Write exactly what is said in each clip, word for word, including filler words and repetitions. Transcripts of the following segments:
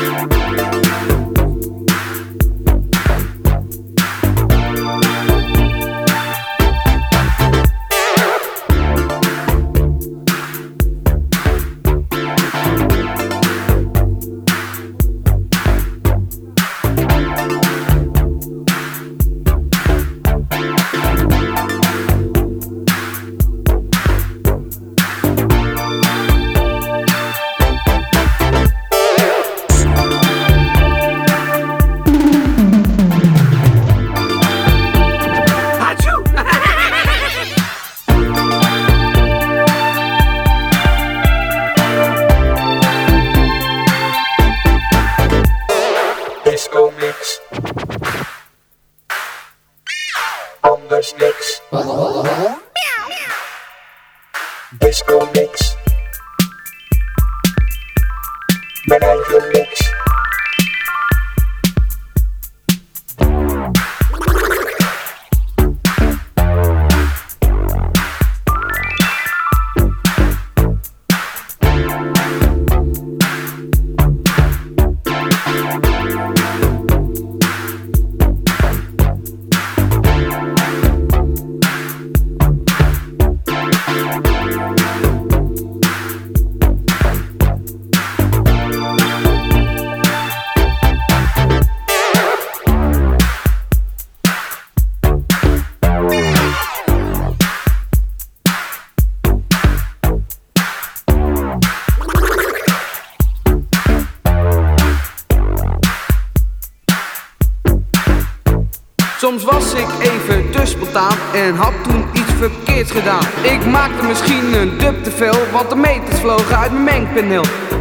Disco mix. Anders niks. Disco mix. Mijn eigen mix. Soms was ik even te spontaan en had toen iets verkeerds gedaan. Ik maakte misschien een dub te veel, want de meters vlogen uit mijn mengpaneel.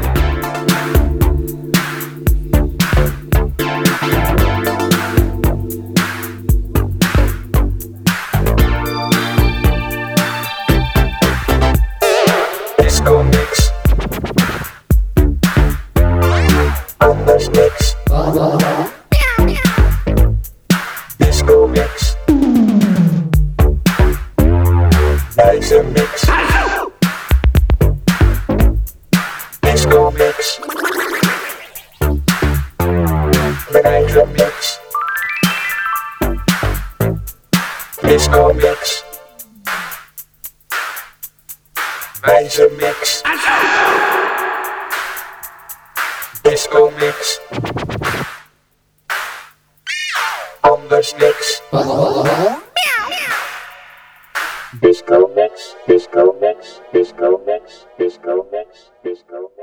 Disco mix. Anders niks. Disco mix. Eigen mix. Disco mix. Mijn eigen mix. Disco mix. Eigen mix. Disco mix. Anders niks. Disco mix, disco mix, disco mix, disco mix, disco mix.